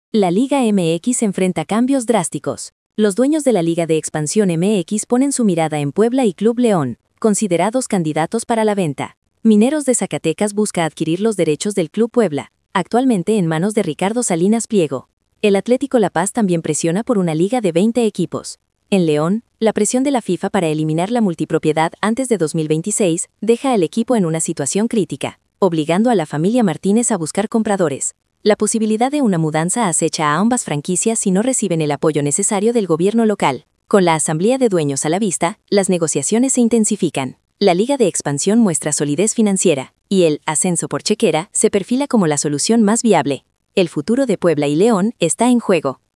La Liga MX enfrenta cambios drásticos. Los dueños de la Liga de Expansión MX ponen su mirada en Puebla y Club León, considerados candidatos para la venta. Mineros de Zacatecas busca adquirir los derechos del Club Puebla, actualmente en manos de Ricardo Salinas Pliego. El Atlético La Paz también presiona por una liga de 20 equipos. En León, la presión de la FIFA para eliminar la multipropiedad antes de 2026 deja al equipo en una situación crítica, obligando a la familia Martínez a buscar compradores. La posibilidad de una mudanza acecha a ambas franquicias si no reciben el apoyo necesario del gobierno local. Con la asamblea de dueños a la vista, las negociaciones se intensifican. La Liga de Expansión muestra solidez financiera, y el ascenso por chequera se perfila como la solución más viable. El futuro de Puebla y León está en juego.